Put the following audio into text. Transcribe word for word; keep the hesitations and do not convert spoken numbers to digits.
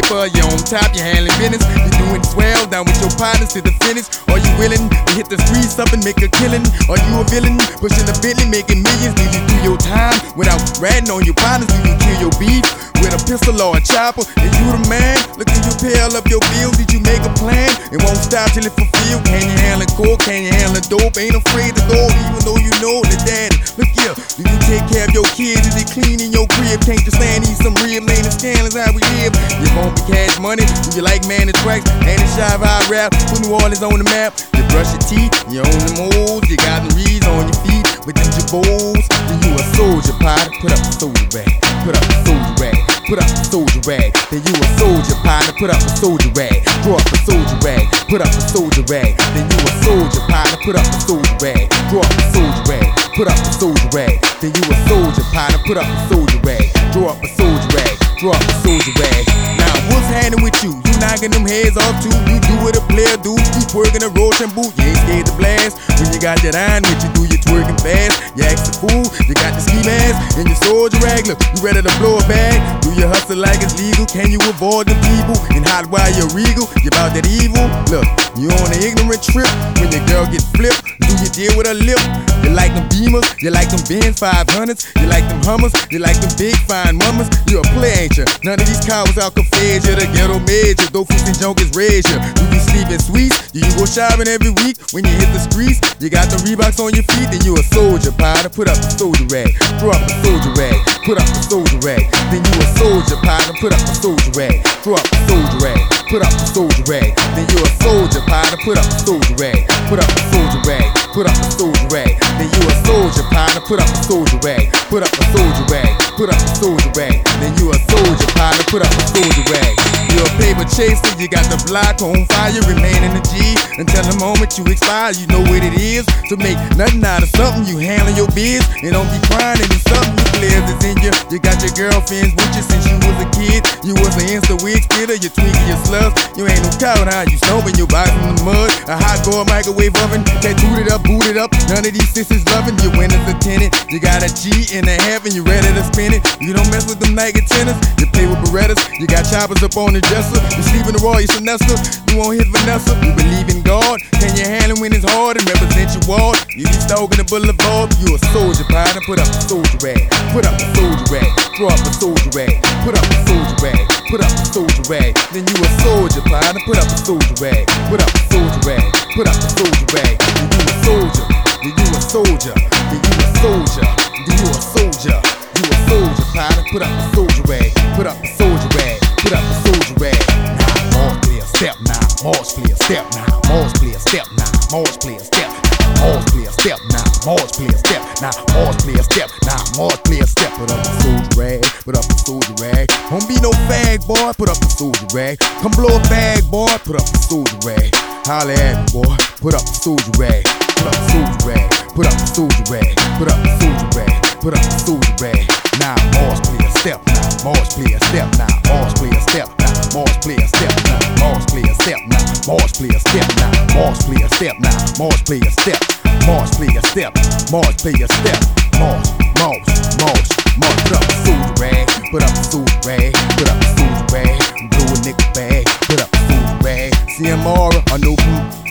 paper, you're on top, you're handling business. You're doing swell, down with your partners to the finish. Are you willing to hit the streets up and make a killing? Are you a villain, pushing the Bentley, making millions? Do you do your time without ratting on your partners? Do you kill your beef with a pistol or a chopper? Is you the man? Look at you pile up your bills. Did you make a plan? It won't stop till it fulfilled. Can you handle coke? Can you handle dope? Ain't afraid to go, even though you know the daddy. Look here, do you take care of your kids? Is it clean in your crib? Can't you stand eat some rib? Ain't it scandalous how we live? You gon' be cash money? Do you like man and tracks? Ain't it shy how I rap? Put New Orleans on the map. You brush your teeth, you own the moles. You got the reeds on your feet within your bowls. Then you a soldier, Potter. Put up a soldier rag. Put up a soldier rag. Put up a soldier rag. Then you a soldier, Potter. Put up a soldier rag. Draw up a soldier rag. Put up a soldier rag. Then you a soldier, Potter. Put up a soldier rag. Draw up a soldier rag. Put up a soldier rag. Then you a soldier, Potter. Put up a soldier rag. Draw up a soldier rag. Draw up a soldier rag. Now what's happening with you? You knocking them heads off too? You do what a player do. Keep working a Roshan boot. You ain't scared to blast. When you got that iron with you, do you twerking fast? You act the fool. You got the ski mask and your soldier rag. Look, you ready to blow a bag? Do you hustle like it's legal? Can you avoid the people? And hot while you're regal? You about that evil? Look, you on an ignorant trip. When your girl gets flipped, do you deal with her lip? You like them Beamers? You like them Benz five hundreds? You like them Hummers? You like them big fine mamas? You a play, ain't you? None of these cowards out can fade you. The ghetto major, dope fists and junkies raise you. Do you sleep in suites? Do you go shopping every week? When you hit the streets, you got the Reeboks on your feet. Then you a soldier, Potter. Put up a soldier rag. Throw up a soldier rag. Put up a soldier rag. Then you a soldier, Potter. Put up a soldier rag. Throw up a soldier rag. Put up a soldier rag. Then you a soldier, Potter. Put up a soldier rag. Put up a soldier rag. Put up a soldier rag. Then you a soldier, Potter. Put up a soldier rag. Put up a soldier rag. Put up a soldier rag. Then you a soldier, Potter. Put up a soldier rag. You're a paper chaser. You got the block on fire. Remain in the G until the moment you expire. You know what it is to make nothing out of something. You handling your biz and don't be crying into something. You players is in you. You got your girlfriends with you since you was a kid. You was an insta wig spitter. You tweaking your slugs. You ain't no coward, how you snowing your body from the mud. A hot boy microwave oven. Tattooed it up, booted up. None of these sisters loving. You winner's a tenant. You got a G and a half and you ready to spin it. You don't mess with them Nike tennis. You play with Berettas. You got choppers up on the dresser. You sleep in the Roy, you Sinessa. You won't hit Vanessa. You believe in God. Can you handle when it's hard and represent your ward? You be stalking the boulevard. You a soldier, Potter. Put up a soldier rag. Put up a soldier rag. Throw up a soldier rag. Put up a soldier rag. Put up a soldier rag. Then you a soldier, Potter. Put up a soldier rag. Put up a soldier rag. Put up a soldier rag. Then you a soldier. Then you a soldier. Then you a soldier. Then you a soldier. You a soldier, Potter. Put up a soldier rag. Put up a soldier rag. Put up a soldier rag. Now Mars play a step. Now Mars play a step. Now Mars play a step. Now Mars play a step. Mars play a step. Now Mars play a step. Now Mars play a step. Now Mars play a step. Put up a soldier rag. Put up a soldier rag. Don't be no fag boy. Put up a soldier rag. Come blow a bag boy. Put up a soldier rag. Holla at me boy. Put up a soldier rag. Put up a soldier rag. Put up a soldier rag. Put up a soldier rag. Put up a soldier rag. Now Mars play a step. Now Mars play a step. Now Mars play a step. Now Mars play a step. Now Mars play a step. Now Mars play a step. Now Mars play a step. Now Mars play a step. Mars play a step. Mars play a step. Mars, Mars, Mars, Mars. Put up a soldier rag. Put up a soldier rag. Put up a soldier rag. Blow a nigga bag. Put up a soldier rag. See him aura, I know blue.